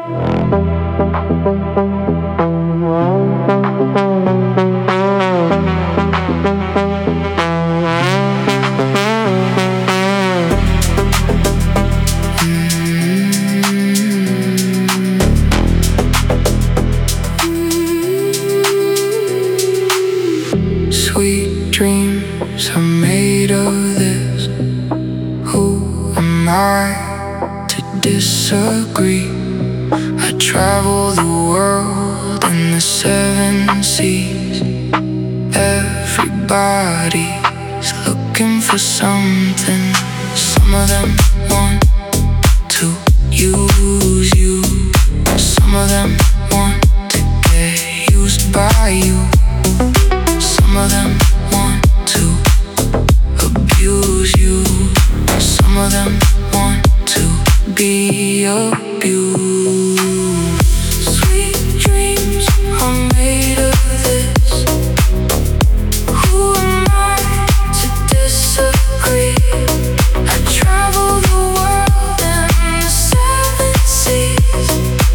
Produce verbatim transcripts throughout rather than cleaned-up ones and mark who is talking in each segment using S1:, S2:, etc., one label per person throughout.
S1: Sweet dreams are made of this. Who am I to disagree? I travel the world and the seven seas. Everybody's looking for something. Some of them want to use you. Some of them want to get used by you. Some of them want to abuse you. Some of them want to be abused. Sweet dreams are made of this. Who am I to disagree? I travel the world and the seven seas.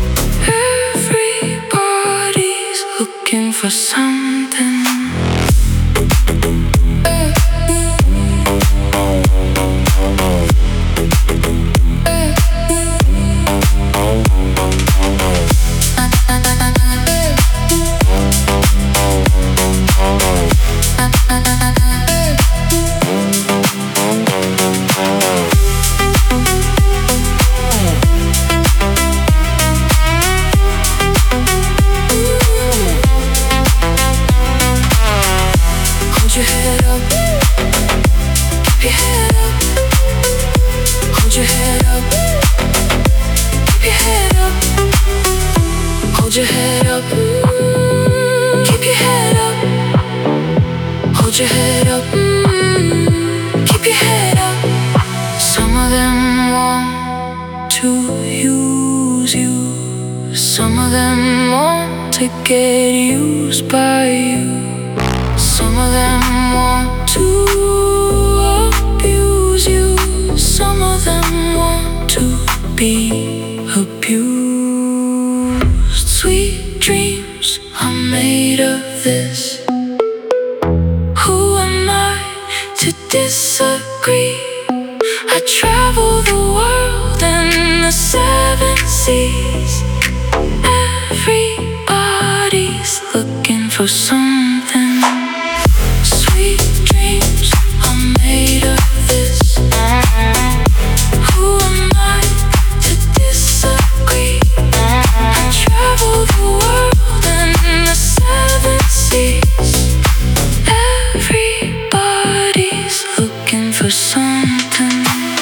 S1: Everybody's looking for something. Hold your head up, keep your head up. Hold your head up, keep your head up. Hold your head up, keep your head up. Hold your head up, keep your head up. Some of them want to use you. Some of them want to get used by you. Some of them want to abuse you. Some of them want to be abused. Sweet dreams are made of this. Who am I to disagree? I travel the world and the seven seas. Everybody's looking for something. Sweet dreams are made of this. Who am I to disagree? I travel the world and the seven seas. Everybody's looking for something.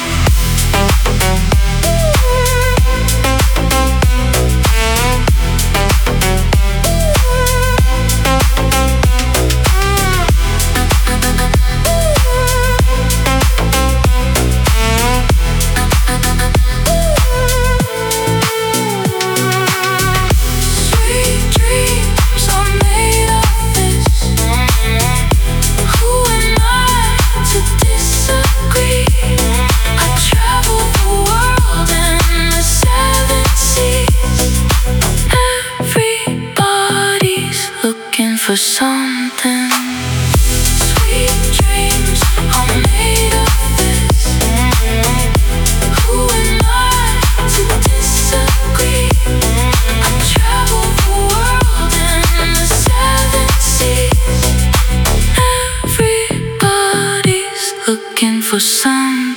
S1: For something. Sweet dreams are made of this. Who am I to disagree? I travel the world and the seven seas. Everybody's looking for something.